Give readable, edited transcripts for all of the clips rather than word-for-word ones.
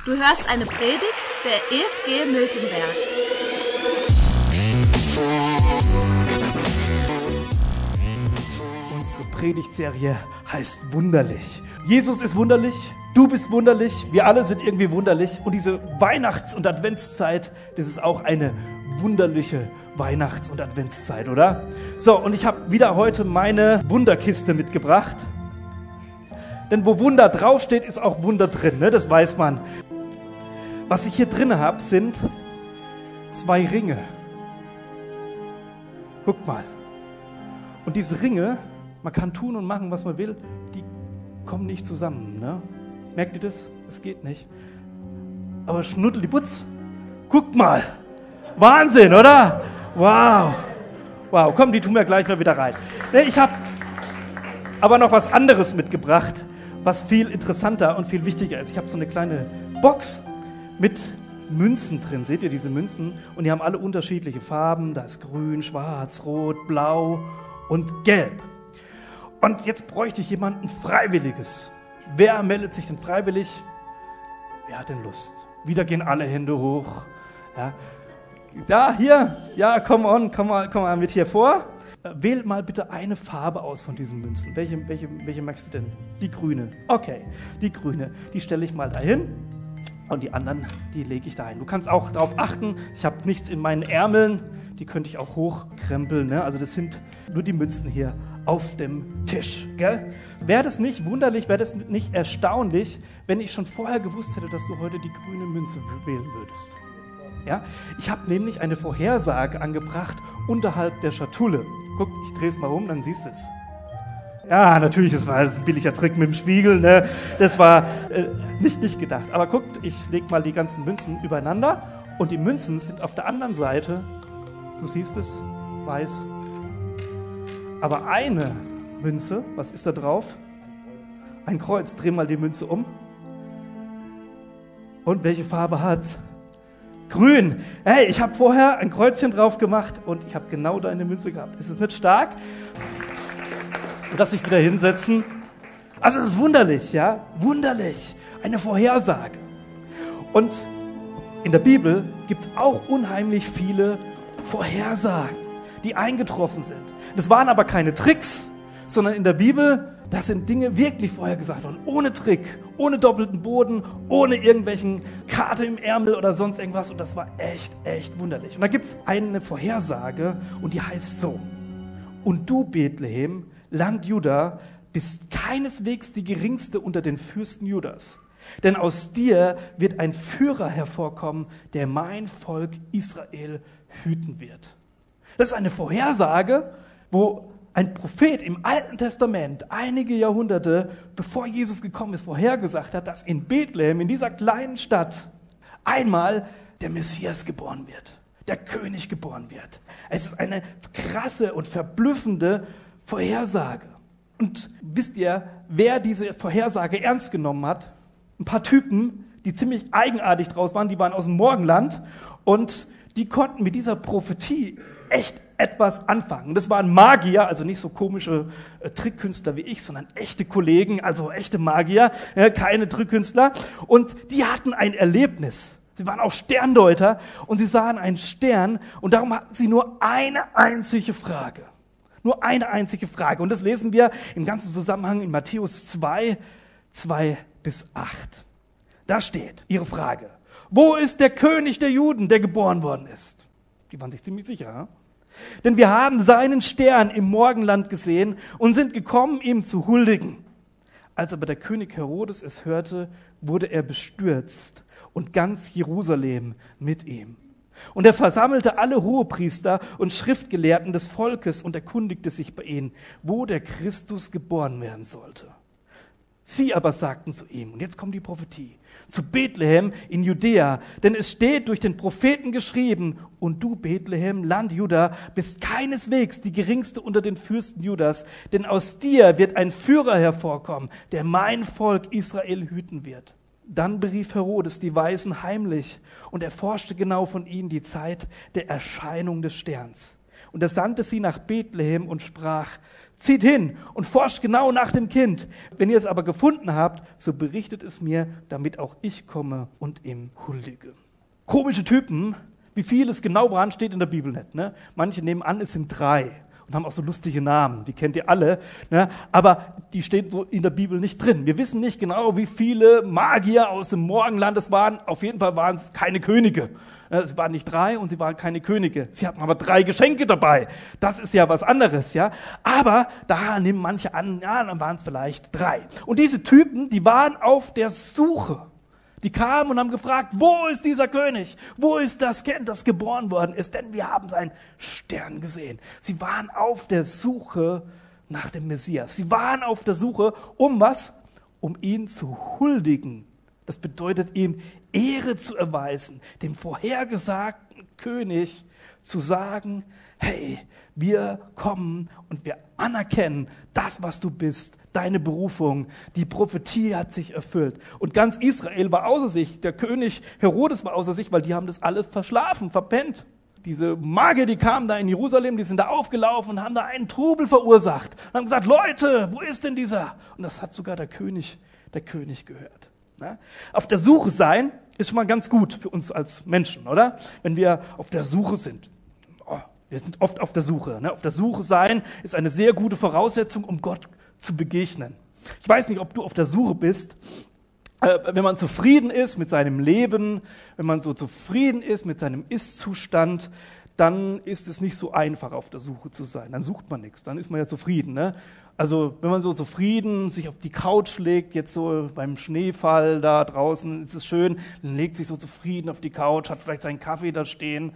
Du hörst eine Predigt der EFG Miltenberg. Unsere Predigtserie heißt Wunderlich. Jesus ist wunderlich, du bist wunderlich, wir alle sind irgendwie wunderlich. Und diese Weihnachts- und Adventszeit, das ist auch eine wunderliche Weihnachts- und Adventszeit, oder? So, und ich habe wieder heute meine Wunderkiste mitgebracht. Denn wo Wunder draufsteht, ist auch Wunder drin, ne? Das weiß man. Was ich hier drin habe, sind 2 Ringe. Guckt mal. Und diese Ringe, man kann tun und machen, was man will, die kommen nicht zusammen. Ne? Merkt ihr das? Es geht nicht. Aber Schnuddeli-Butz, guckt mal. Wahnsinn, oder? Wow. Wow, komm, die tun wir gleich mal wieder rein. Ich habe aber noch was anderes mitgebracht, was viel interessanter und viel wichtiger ist. Ich habe so eine kleine Box mit Münzen drin. Seht ihr diese Münzen? Und die haben alle unterschiedliche Farben. Da ist grün, schwarz, rot, blau und gelb. Und jetzt bräuchte ich jemanden Freiwilliges. Wer meldet sich denn freiwillig? Wer hat denn Lust? Wieder gehen alle Hände hoch. Ja, hier. Ja, komm mal mit hier vor. Wählt mal bitte eine Farbe aus von diesen Münzen. Welche magst du denn? Die grüne. Okay, die grüne. Die stelle ich mal dahin. Und die anderen, die lege ich da ein. Du kannst auch darauf achten, ich habe nichts in meinen Ärmeln, die könnte ich auch hochkrempeln. Ne? Also das sind nur die Münzen hier auf dem Tisch. Gell? Wäre das nicht wunderlich, wäre das nicht erstaunlich, wenn ich schon vorher gewusst hätte, dass du heute die grüne Münze wählen würdest? Ja? Ich habe nämlich eine Vorhersage angebracht unterhalb der Schatulle. Guck, ich drehe es mal um, dann siehst du es. Ja, natürlich, das war ein billiger Trick mit dem Spiegel, ne? Das war nicht gedacht. Aber guckt, ich lege mal die ganzen Münzen übereinander und die Münzen sind auf der anderen Seite, du siehst es, weiß. Aber eine Münze, was ist da drauf? Ein Kreuz, dreh mal die Münze um. Und welche Farbe hat's? Grün. Hey, ich habe vorher ein Kreuzchen drauf gemacht und ich habe genau deine Münze gehabt. Ist es nicht stark? Und dass sich wieder hinsetzen. Also es ist wunderlich, ja? Wunderlich. Eine Vorhersage. Und in der Bibel gibt es auch unheimlich viele Vorhersagen, die eingetroffen sind. Das waren aber keine Tricks, sondern in der Bibel, da sind Dinge wirklich vorhergesagt worden. Ohne Trick, ohne doppelten Boden, ohne irgendwelchen Karte im Ärmel oder sonst irgendwas. Und das war echt wunderlich. Und da gibt es eine Vorhersage und die heißt so. Und du, Bethlehem, Land Juda, bist keineswegs die geringste unter den Fürsten Judas. Denn aus dir wird ein Führer hervorkommen, der mein Volk Israel hüten wird. Das ist eine Vorhersage, wo ein Prophet im Alten Testament einige Jahrhunderte, bevor Jesus gekommen ist, vorhergesagt hat, dass in Bethlehem, in dieser kleinen Stadt, einmal der Messias geboren wird, der König geboren wird. Es ist eine krasse und verblüffende Vorhersage. Und wisst ihr, wer diese Vorhersage ernst genommen hat? Ein paar Typen, die ziemlich eigenartig draus waren, die waren aus dem Morgenland und die konnten mit dieser Prophetie echt etwas anfangen. Und das waren Magier, also nicht so komische Trickkünstler wie ich, sondern echte Kollegen, also echte Magier, keine Trickkünstler. Und die hatten ein Erlebnis. Sie waren auch Sterndeuter und sie sahen einen Stern und darum hatten sie nur eine einzige Frage. Nur eine einzige Frage. Und das lesen wir im ganzen Zusammenhang in Matthäus 2, 2-8. Da steht ihre Frage. Wo ist der König der Juden, der geboren worden ist? Die waren sich ziemlich sicher. Ja? Denn wir haben seinen Stern im Morgenland gesehen und sind gekommen, ihm zu huldigen. Als aber der König Herodes es hörte, wurde er bestürzt und ganz Jerusalem mit ihm. Und er versammelte alle Hohepriester und Schriftgelehrten des Volkes und erkundigte sich bei ihnen, wo der Christus geboren werden sollte. Sie aber sagten zu ihm, und jetzt kommt die Prophetie, zu Bethlehem in Judäa, denn es steht durch den Propheten geschrieben, und du, Bethlehem, Land Juda, bist keineswegs die geringste unter den Fürsten Judas, denn aus dir wird ein Führer hervorkommen, der mein Volk Israel hüten wird. Dann berief Herodes die Weisen heimlich und erforschte genau von ihnen die Zeit der Erscheinung des Sterns. Und er sandte sie nach Bethlehem und sprach: Zieht hin und forscht genau nach dem Kind. Wenn ihr es aber gefunden habt, so berichtet es mir, damit auch ich komme und ihm huldige. Komische Typen, wie viel es genau waren, steht in der Bibel nicht. Ne? Manche nehmen an, es sind 3 und haben auch so lustige Namen, die kennt ihr alle. Ne? Aber die stehen so in der Bibel nicht drin. Wir wissen nicht genau, wie viele Magier aus dem Morgenland es waren. Auf jeden Fall waren es keine Könige. Es waren nicht 3 und sie waren keine Könige. Sie hatten aber 3 Geschenke dabei. Das ist ja was anderes, ja. Aber da nehmen manche an, ja, dann waren es vielleicht 3. Und diese Typen, die waren auf der Suche. Die kamen und haben gefragt: Wo ist dieser König? Wo ist das Kind, das geboren worden ist? Denn wir haben seinen Stern gesehen. Sie waren auf der Suche nach dem Messias. Sie waren auf der Suche, um was? Um ihn zu huldigen. Das bedeutet, ihm Ehre zu erweisen, dem vorhergesagten König zu sagen: Hey, wir kommen und wir anerkennen das, was du bist, deine Berufung. Die Prophetie hat sich erfüllt. Und ganz Israel war außer sich. Der König Herodes war außer sich, weil die haben das alles verschlafen, verpennt. Diese Magier, die kamen da in Jerusalem, die sind da aufgelaufen und haben da einen Trubel verursacht. Und haben gesagt: Leute, wo ist denn dieser? Und das hat sogar der König gehört. Na? Auf der Suche sein ist schon mal ganz gut für uns als Menschen, oder? Wenn wir auf der Suche sind. Wir sind oft auf der Suche. Ne? Auf der Suche sein ist eine sehr gute Voraussetzung, um Gott zu begegnen. Ich weiß nicht, ob du auf der Suche bist. Wenn man zufrieden ist mit seinem Leben, wenn man so zufrieden ist mit seinem Ist-Zustand, dann ist es nicht so einfach, auf der Suche zu sein. Dann sucht man nichts, dann ist man ja zufrieden. Ne? Also wenn man so zufrieden sich auf die Couch legt, jetzt so beim Schneefall da draußen, ist es schön, dann legt sich so zufrieden auf die Couch, hat vielleicht seinen Kaffee da stehen.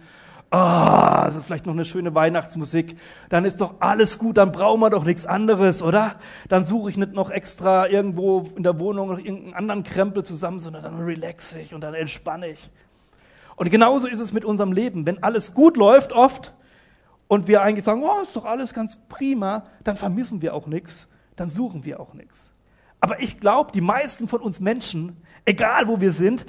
Es ist vielleicht noch eine schöne Weihnachtsmusik, dann ist doch alles gut, dann brauchen wir doch nichts anderes, oder? Dann suche ich nicht noch extra irgendwo in der Wohnung noch irgendeinen anderen Krempel zusammen, sondern dann relaxe ich und dann entspanne ich. Und genauso ist es mit unserem Leben. Wenn alles gut läuft oft und wir eigentlich sagen: ist doch alles ganz prima, dann vermissen wir auch nichts, dann suchen wir auch nichts. Aber ich glaube, die meisten von uns Menschen, egal wo wir sind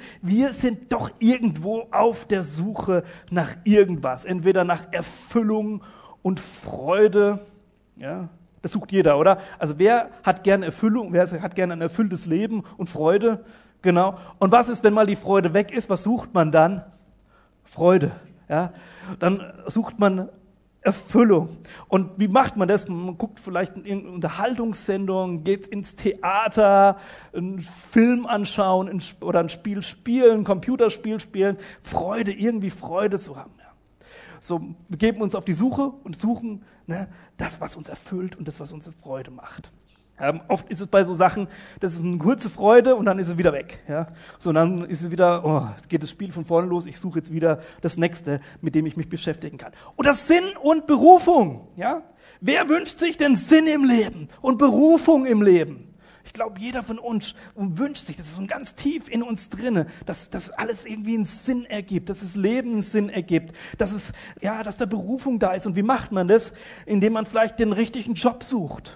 doch irgendwo auf der Suche nach irgendwas. Entweder nach Erfüllung und Freude. Ja, das sucht jeder, oder? Also wer hat gerne Erfüllung, wer hat gerne ein erfülltes Leben und Freude? Genau. Und was ist, wenn mal die Freude weg ist? Was sucht man dann? Freude. Ja? Dann sucht man Erfüllung. Und wie macht man das? Man guckt vielleicht in irgendeine Unterhaltungssendung, geht ins Theater, einen Film anschauen oder ein Spiel spielen, ein Computerspiel spielen. Irgendwie Freude zu haben. Ja. So, wir geben uns auf die Suche und suchen das, was uns erfüllt und das, was uns Freude macht. Oft ist es bei so Sachen, das ist eine kurze Freude und dann ist es wieder weg. Ja? So, und dann ist es wieder, geht das Spiel von vorne los, ich suche jetzt wieder das Nächste, mit dem ich mich beschäftigen kann. Oder Sinn und Berufung. Ja? Wer wünscht sich denn Sinn im Leben und Berufung im Leben? Ich glaube, jeder von uns wünscht sich, das ist so ganz tief in uns drinne, dass das alles irgendwie einen Sinn ergibt, dass das Leben einen Sinn ergibt, dass da Berufung da ist. Und wie macht man das? Indem man vielleicht den richtigen Job sucht.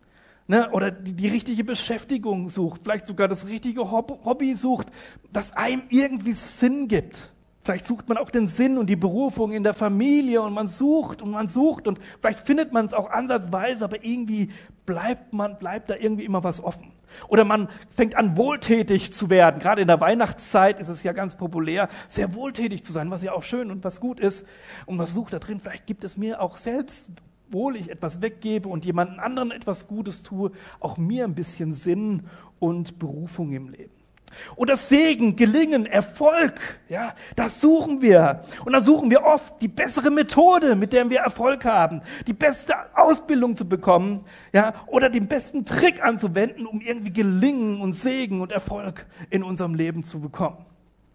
Oder die richtige Beschäftigung sucht, vielleicht sogar das richtige Hobby sucht, das einem irgendwie Sinn gibt. Vielleicht sucht man auch den Sinn und die Berufung in der Familie und man sucht und vielleicht findet man es auch ansatzweise, aber irgendwie bleibt da irgendwie immer was offen. Oder man fängt an, wohltätig zu werden. Gerade in der Weihnachtszeit ist es ja ganz populär, sehr wohltätig zu sein, was ja auch schön und was gut ist. Und man sucht da drin, vielleicht gibt es mir auch selbst, obwohl ich etwas weggebe und jemandem anderen etwas Gutes tue, auch mir ein bisschen Sinn und Berufung im Leben. Oder Segen, Gelingen, Erfolg, ja, das suchen wir. Und dann suchen wir oft die bessere Methode, mit der wir Erfolg haben, die beste Ausbildung zu bekommen, ja, oder den besten Trick anzuwenden, um irgendwie Gelingen und Segen und Erfolg in unserem Leben zu bekommen.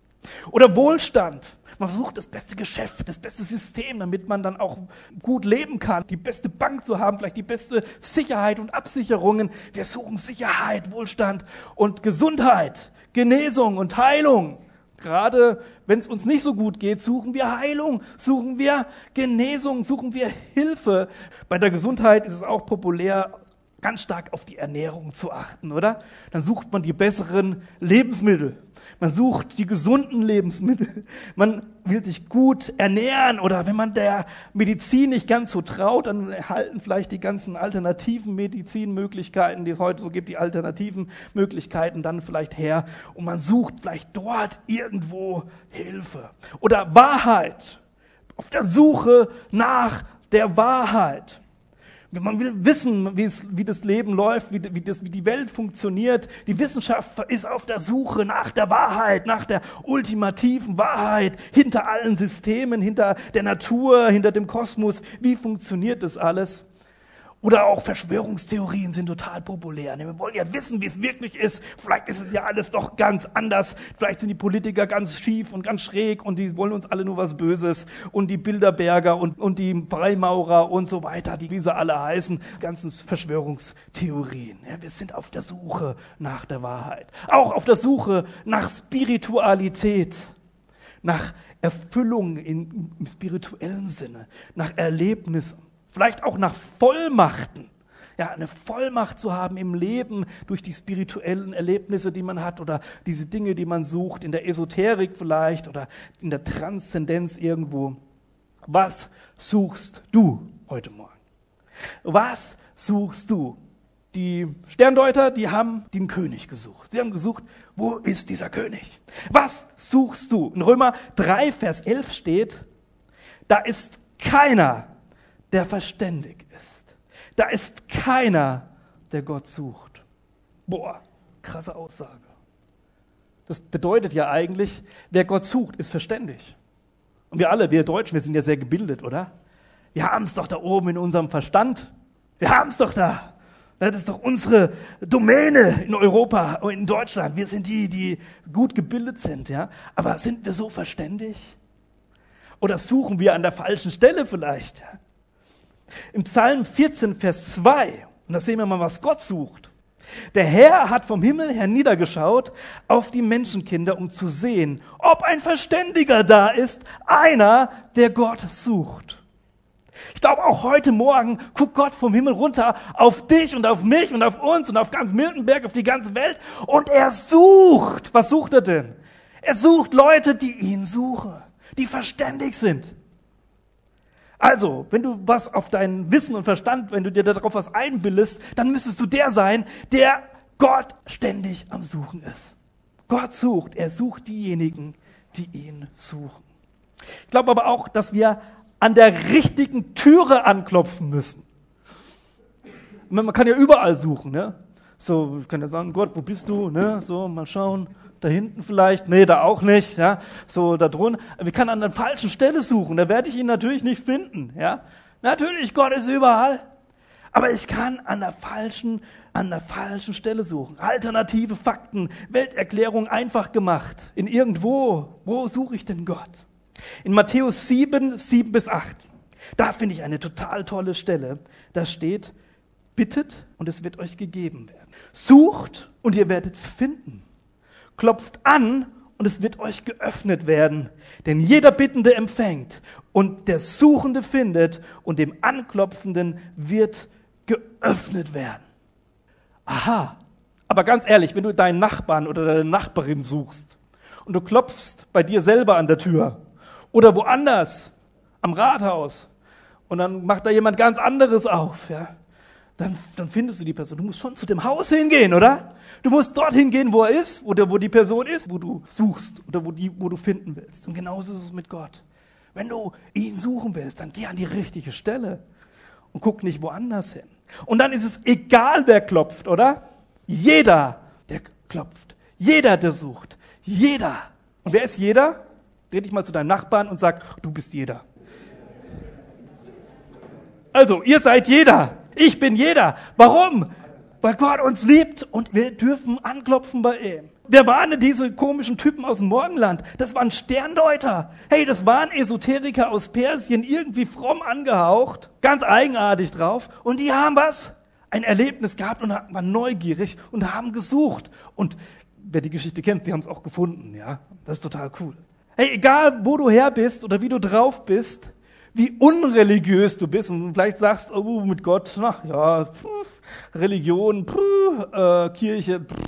Oder Wohlstand. Man versucht das beste Geschäft, das beste System, damit man dann auch gut leben kann. Die beste Bank zu haben, vielleicht die beste Sicherheit und Absicherungen. Wir suchen Sicherheit, Wohlstand und Gesundheit, Genesung und Heilung. Gerade wenn es uns nicht so gut geht, suchen wir Heilung, suchen wir Genesung, suchen wir Hilfe. Bei der Gesundheit ist es auch populär, ganz stark auf die Ernährung zu achten, oder? Dann sucht man die besseren Lebensmittel. Man sucht die gesunden Lebensmittel. Man will sich gut ernähren oder wenn man der Medizin nicht ganz so traut, dann erhalten vielleicht die ganzen alternativen Medizinmöglichkeiten, die es heute so gibt, die alternativen Möglichkeiten dann vielleicht her und man sucht vielleicht dort irgendwo Hilfe. Oder Wahrheit. Auf der Suche nach der Wahrheit. Man will wissen, wie das Leben läuft, wie die Welt funktioniert. Die Wissenschaft ist auf der Suche nach der Wahrheit, nach der ultimativen Wahrheit, hinter allen Systemen, hinter der Natur, hinter dem Kosmos. Wie funktioniert das alles? Oder auch Verschwörungstheorien sind total populär. Wir wollen ja wissen, wie es wirklich ist. Vielleicht ist es ja alles doch ganz anders. Vielleicht sind die Politiker ganz schief und ganz schräg und die wollen uns alle nur was Böses. Und die Bilderberger und die Freimaurer und so weiter, wie sie alle heißen. Ganzen Verschwörungstheorien. Ja, wir sind auf der Suche nach der Wahrheit. Auch auf der Suche nach Spiritualität. Nach Erfüllung im spirituellen Sinne. Nach Erlebnissen. Vielleicht auch nach Vollmachten. Ja, eine Vollmacht zu haben im Leben durch die spirituellen Erlebnisse, die man hat oder diese Dinge, die man sucht, in der Esoterik vielleicht oder in der Transzendenz irgendwo. Was suchst du heute Morgen? Was suchst du? Die Sterndeuter, die haben den König gesucht. Sie haben gesucht, wo ist dieser König? Was suchst du? In Römer 3, Vers 11 steht, da ist keiner, der verständig ist. Da ist keiner, der Gott sucht. Boah, krasse Aussage. Das bedeutet ja eigentlich, wer Gott sucht, ist verständig. Und wir alle, wir Deutschen, wir sind ja sehr gebildet, oder? Wir haben es doch da oben in unserem Verstand. Wir haben es doch da. Das ist doch unsere Domäne in Europa und in Deutschland. Wir sind die gut gebildet sind, ja. Aber sind wir so verständig? Oder suchen wir an der falschen Stelle vielleicht? Im Psalm 14, Vers 2, und da sehen wir mal, was Gott sucht. Der Herr hat vom Himmel herniedergeschaut auf die Menschenkinder, um zu sehen, ob ein Verständiger da ist, einer, der Gott sucht. Ich glaube, auch heute Morgen guckt Gott vom Himmel runter auf dich und auf mich und auf uns und auf ganz Miltenberg, auf die ganze Welt. Und er sucht. Was sucht er denn? Er sucht Leute, die ihn suchen, die verständig sind. Also, wenn du was auf dein Wissen und Verstand, wenn du dir darauf was einbildest, dann müsstest du der sein, der Gott ständig am Suchen ist. Gott sucht, er sucht diejenigen, die ihn suchen. Ich glaube aber auch, dass wir an der richtigen Türe anklopfen müssen. Man kann ja überall suchen, ne? So, ich kann ja sagen, Gott, wo bist du? Ne? So, mal schauen. Da hinten vielleicht, nee, da auch nicht, ja, so da drunten. Wir können an der falschen Stelle suchen, da werde ich ihn natürlich nicht finden, ja. Natürlich, Gott ist überall, aber ich kann an der falschen Stelle suchen. Alternative Fakten, Welterklärung einfach gemacht. In irgendwo, wo suche ich denn Gott? In Matthäus 7, 7 bis 8, da finde ich eine total tolle Stelle. Da steht, bittet und es wird euch gegeben werden. Sucht und ihr werdet finden. Klopft an und es wird euch geöffnet werden. Denn jeder Bittende empfängt und der Suchende findet und dem Anklopfenden wird geöffnet werden. Aha, aber ganz ehrlich, wenn du deinen Nachbarn oder deine Nachbarin suchst und du klopfst bei dir selber an der Tür oder woanders am Rathaus und dann macht da jemand ganz anderes auf, ja, dann findest du die Person. Du musst schon zu dem Haus hingehen, oder? Du musst dorthin gehen, wo er ist, oder wo die Person ist, wo du suchst oder wo du finden willst. Und genauso ist es mit Gott. Wenn du ihn suchen willst, dann geh an die richtige Stelle und guck nicht woanders hin. Und dann ist es egal, wer klopft, oder? Jeder, der klopft. Jeder, der sucht. Jeder. Und wer ist jeder? Dreh dich mal zu deinem Nachbarn und sag, du bist jeder. Also, ihr seid jeder. Ich bin jeder. Warum? Weil Gott uns liebt und wir dürfen anklopfen bei ihm. Wer waren denn diese komischen Typen aus dem Morgenland? Das waren Sterndeuter. Hey, das waren Esoteriker aus Persien, irgendwie fromm angehaucht, ganz eigenartig drauf. Und die haben was? Ein Erlebnis gehabt und waren neugierig und haben gesucht. Und wer die Geschichte kennt, die haben es auch gefunden. Ja, das ist total cool. Hey, egal wo du her bist oder wie du drauf bist, wie unreligiös du bist und vielleicht sagst, oh, mit Gott, na ja, Religion, Kirche,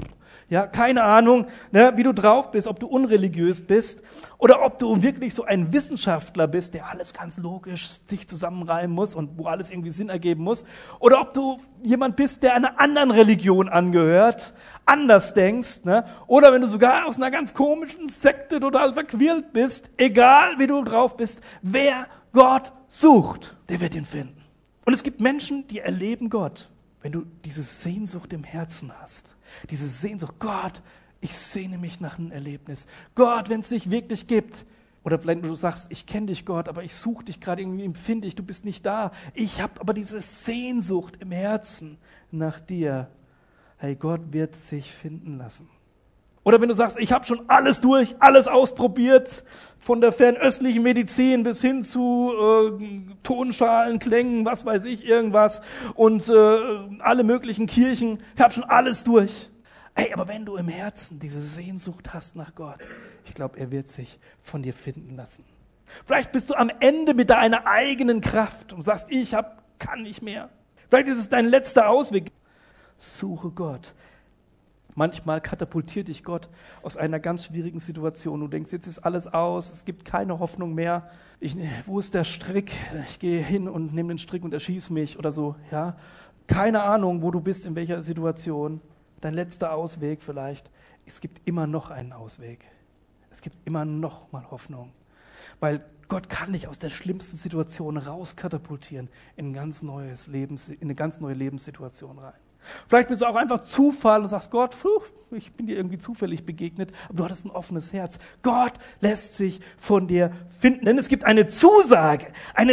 Ja, keine Ahnung, ne, wie du drauf bist, ob du unreligiös bist oder ob du wirklich so ein Wissenschaftler bist, der alles ganz logisch sich zusammenreimen muss und wo alles irgendwie Sinn ergeben muss. Oder ob du jemand bist, der einer anderen Religion angehört, anders denkst. Ne? Oder wenn du sogar aus einer ganz komischen Sekte total verquirlt bist, egal wie du drauf bist, wer Gott sucht, der wird ihn finden. Und es gibt Menschen, die erleben Gott, wenn du diese Sehnsucht im Herzen hast. Diese Sehnsucht, Gott, ich sehne mich nach einem Erlebnis. Gott, wenn es dich wirklich gibt. Oder vielleicht du sagst, ich kenne dich, Gott, aber ich suche dich gerade, irgendwie empfinde ich, du bist nicht da. Ich habe aber diese Sehnsucht im Herzen nach dir. Hey, Gott wird sich finden lassen. Oder wenn du sagst, ich habe schon alles durch, alles ausprobiert, von der fernöstlichen Medizin bis hin zu Tonschalen, Klängen, was weiß ich, irgendwas und alle möglichen Kirchen, ich habe schon alles durch. Ey, aber wenn du im Herzen diese Sehnsucht hast nach Gott, ich glaube, er wird sich von dir finden lassen. Vielleicht bist du am Ende mit deiner eigenen Kraft und sagst, kann nicht mehr. Vielleicht ist es dein letzter Ausweg. Suche Gott. Manchmal katapultiert dich Gott aus einer ganz schwierigen Situation. Du denkst, jetzt ist alles aus, es gibt keine Hoffnung mehr. Wo ist der Strick? Ich gehe hin und nehme den Strick und erschieße mich oder so. Ja? Keine Ahnung, wo du bist, in welcher Situation. Dein letzter Ausweg vielleicht. Es gibt immer noch einen Ausweg. Es gibt immer noch mal Hoffnung. Weil Gott kann dich aus der schlimmsten Situation rauskatapultieren in eine ganz neue Lebenssituation rein. Vielleicht bist du auch einfach Zufall und sagst, Gott, ich bin dir irgendwie zufällig begegnet, aber du hattest ein offenes Herz. Gott lässt sich von dir finden, denn es gibt eine Zusage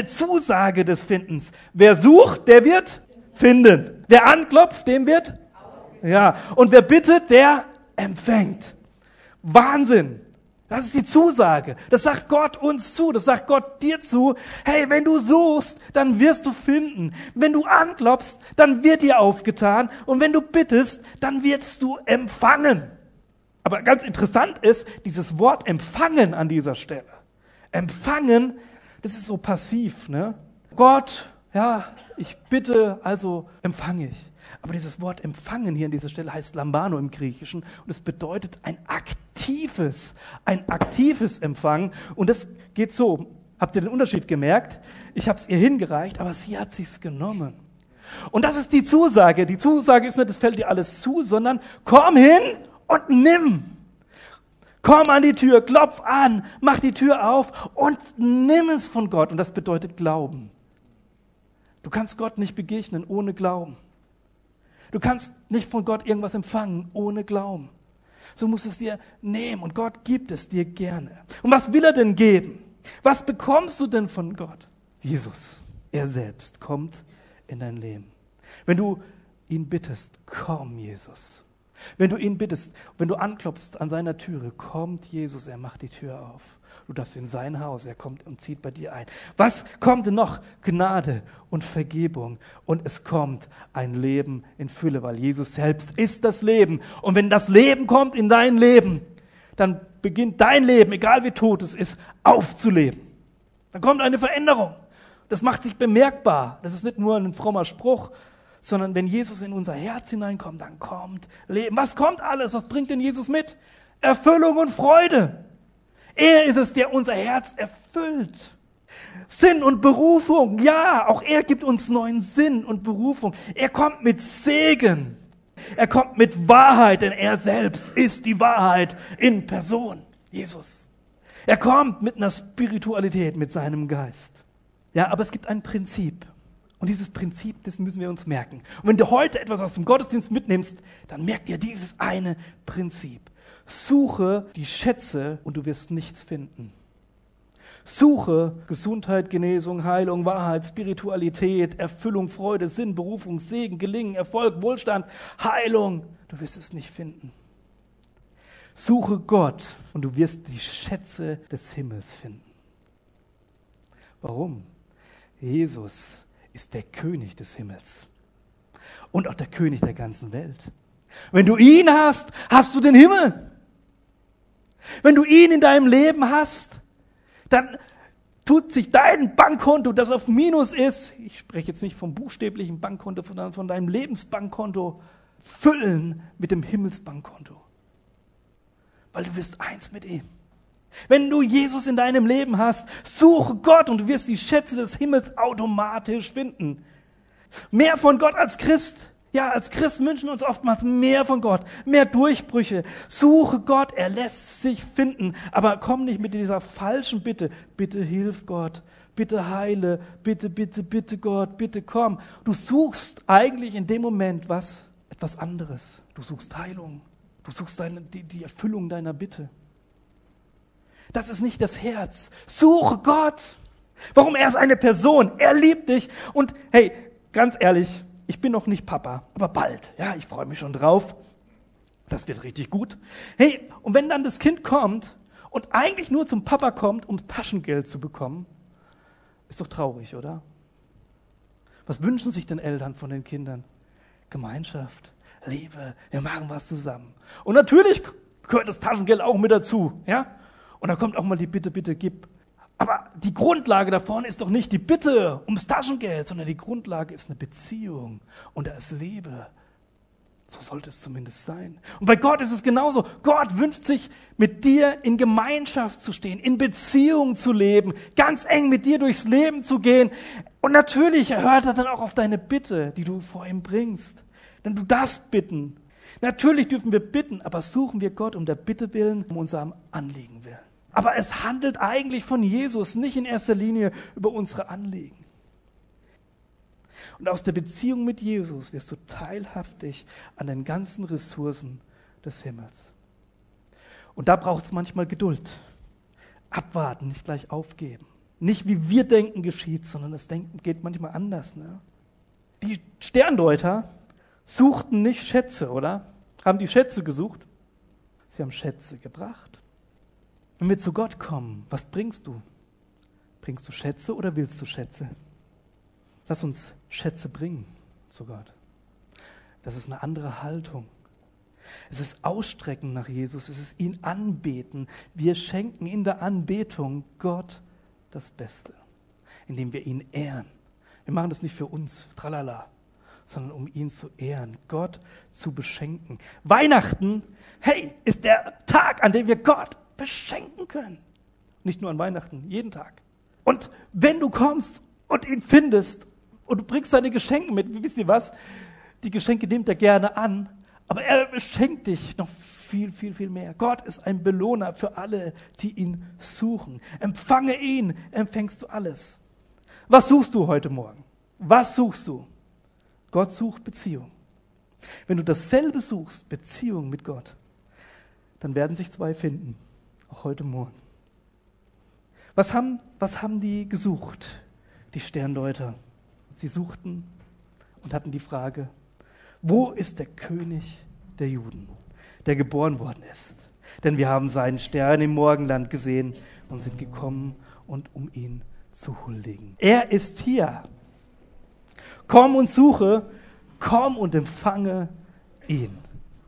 des Findens. Wer sucht, der wird finden. Wer anklopft, dem wird, ja. Und wer bittet, der empfängt. Wahnsinn. Das ist die Zusage. Das sagt Gott uns zu. Das sagt Gott dir zu. Hey, wenn du suchst, dann wirst du finden. Wenn du anklopfst, dann wird dir aufgetan. Und wenn du bittest, dann wirst du empfangen. Aber ganz interessant ist dieses Wort empfangen an dieser Stelle. Empfangen, das ist so passiv, ne? Gott, ja, ich bitte, also empfange ich. Aber dieses Wort empfangen hier an dieser Stelle heißt lambano im Griechischen und es bedeutet ein aktives Empfangen. Und das geht so. Habt ihr den Unterschied gemerkt? Ich habe es ihr hingereicht, aber sie hat sich's genommen. Und das ist die Zusage. Die Zusage ist nicht, es fällt dir alles zu, sondern komm hin und nimm. Komm an die Tür, klopf an, mach die Tür auf und nimm es von Gott. Und das bedeutet Glauben. Du kannst Gott nicht begegnen ohne Glauben. Du kannst nicht von Gott irgendwas empfangen ohne Glauben. So musst du es dir nehmen und Gott gibt es dir gerne. Und was will er denn geben? Was bekommst du denn von Gott? Jesus, er selbst kommt in dein Leben. Wenn du ihn bittest, komm Jesus. Wenn du ihn bittest, wenn du anklopfst an seiner Türe, kommt Jesus, er macht die Tür auf. Du darfst in sein Haus, er kommt und zieht bei dir ein. Was kommt denn noch? Gnade und Vergebung. Und es kommt ein Leben in Fülle, weil Jesus selbst ist das Leben. Und wenn das Leben kommt in dein Leben, dann beginnt dein Leben, egal wie tot es ist, aufzuleben. Dann kommt eine Veränderung. Das macht sich bemerkbar. Das ist nicht nur ein frommer Spruch, sondern wenn Jesus in unser Herz hineinkommt, dann kommt Leben. Was kommt alles? Was bringt denn Jesus mit? Erfüllung und Freude. Er ist es, der unser Herz erfüllt. Sinn und Berufung, ja, auch er gibt uns neuen Sinn und Berufung. Er kommt mit Segen. Er kommt mit Wahrheit, denn er selbst ist die Wahrheit in Person, Jesus. Er kommt mit einer Spiritualität, mit seinem Geist. Ja, aber es gibt ein Prinzip. Und dieses Prinzip, das müssen wir uns merken. Und wenn du heute etwas aus dem Gottesdienst mitnimmst, dann merk dir dieses eine Prinzip. Suche die Schätze und du wirst nichts finden. Suche Gesundheit, Genesung, Heilung, Wahrheit, Spiritualität, Erfüllung, Freude, Sinn, Berufung, Segen, Gelingen, Erfolg, Wohlstand, Heilung. Du wirst es nicht finden. Suche Gott und du wirst die Schätze des Himmels finden. Warum? Jesus ist der König des Himmels und auch der König der ganzen Welt. Wenn du ihn hast, hast du den Himmel. Wenn du ihn in deinem Leben hast, dann tut sich dein Bankkonto, das auf Minus ist, ich spreche jetzt nicht vom buchstäblichen Bankkonto, sondern von deinem Lebensbankkonto, füllen mit dem Himmelsbankkonto. weil du wirst eins mit ihm. Wenn du Jesus in deinem Leben hast, suche Gott und du wirst die Schätze des Himmels automatisch finden. Mehr von Gott als Christ. Ja, als Christen wünschen wir uns oftmals mehr von Gott, mehr Durchbrüche. Suche Gott, er lässt sich finden. Aber komm nicht mit dieser falschen Bitte. Bitte hilf Gott, bitte heile, bitte, bitte, bitte Gott, bitte komm. Du suchst eigentlich in dem Moment etwas anderes. Du suchst Heilung, du suchst die Erfüllung deiner Bitte. Das ist nicht das Herz. Suche Gott. Warum? Er ist eine Person. Er liebt dich. Und hey, ganz ehrlich, ich bin noch nicht Papa, aber bald. Ja, ich freue mich schon drauf. Das wird richtig gut. Hey, und wenn dann das Kind kommt und eigentlich nur zum Papa kommt, um Taschengeld zu bekommen, ist doch traurig, oder? Was wünschen sich denn Eltern von den Kindern? Gemeinschaft, Liebe, wir machen was zusammen. Und natürlich gehört das Taschengeld auch mit dazu, ja? Und dann kommt auch mal die Bitte, bitte gib. Aber die Grundlage da vorne ist doch nicht die Bitte ums Taschengeld, sondern die Grundlage ist eine Beziehung und da ist Liebe. So sollte es zumindest sein. Und bei Gott ist es genauso. Gott wünscht sich, mit dir in Gemeinschaft zu stehen, in Beziehung zu leben, ganz eng mit dir durchs Leben zu gehen. Und natürlich hört er dann auch auf deine Bitte, die du vor ihm bringst. Denn du darfst bitten. Natürlich dürfen wir bitten, aber suchen wir Gott um der Bitte willen, um unserem Anliegen willen. Aber es handelt eigentlich von Jesus, nicht in erster Linie über unsere Anliegen. Und aus der Beziehung mit Jesus wirst du teilhaftig an den ganzen Ressourcen des Himmels. Und da braucht es manchmal Geduld. Abwarten, nicht gleich aufgeben. Nicht wie wir denken geschieht, sondern das Denken geht manchmal anders. Ne? Die Sterndeuter suchten nicht Schätze, oder? Haben die Schätze gesucht? Sie haben Schätze gebracht. Wenn wir zu Gott kommen, was bringst du? Bringst du Schätze oder willst du Schätze? Lass uns Schätze bringen zu Gott. Das ist eine andere Haltung. Es ist Ausstrecken nach Jesus, es ist ihn anbeten. Wir schenken in der Anbetung Gott das Beste, indem wir ihn ehren. Wir machen das nicht für uns, tralala, sondern um ihn zu ehren, Gott zu beschenken. Weihnachten, hey, ist der Tag, an dem wir Gott beschenken können. Nicht nur an Weihnachten, jeden Tag. Und wenn du kommst und ihn findest und du bringst deine Geschenke mit, wisst ihr was? Die Geschenke nimmt er gerne an, aber er beschenkt dich noch viel, viel, viel mehr. Gott ist ein Belohner für alle, die ihn suchen. Empfange ihn, empfängst du alles. Was suchst du heute Morgen? Was suchst du? Gott sucht Beziehung. Wenn du dasselbe suchst, Beziehung mit Gott, dann werden sich zwei finden. Auch heute Morgen. Was haben die gesucht, die Sterndeuter? Sie suchten und hatten die Frage, wo ist der König der Juden, der geboren worden ist? Denn wir haben seinen Stern im Morgenland gesehen und sind gekommen, um ihn zu huldigen. Er ist hier. Komm und suche, komm und empfange ihn.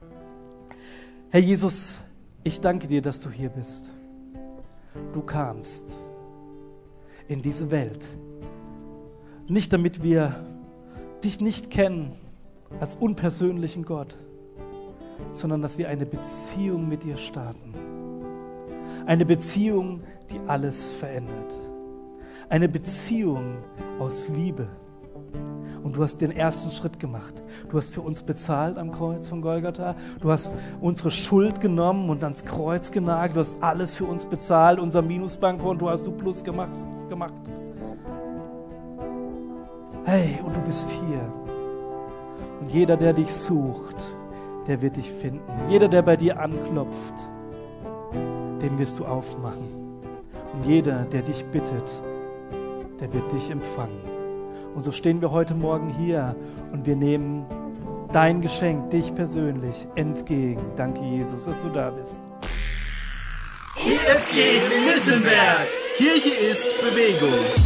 Herr Jesus, ich danke dir, dass du hier bist. Du kamst in diese Welt. Nicht damit wir dich nicht kennen als unpersönlichen Gott, sondern dass wir eine Beziehung mit dir starten. Eine Beziehung, die alles verändert. Eine Beziehung aus Liebe. Und du hast den ersten Schritt gemacht. Du hast für uns bezahlt am Kreuz von Golgatha. Du hast unsere Schuld genommen und ans Kreuz genagelt. Du hast alles für uns bezahlt, unser Minusbankkonto hast du plus gemacht. Hey, und du bist hier. Und jeder, der dich sucht, der wird dich finden. Jeder, der bei dir anklopft, dem wirst du aufmachen. Und jeder, der dich bittet, der wird dich empfangen. Und so stehen wir heute Morgen hier und wir nehmen dein Geschenk, dich persönlich, entgegen. Danke, Jesus, dass du da bist. EFG Miltenberg. Kirche ist Bewegung.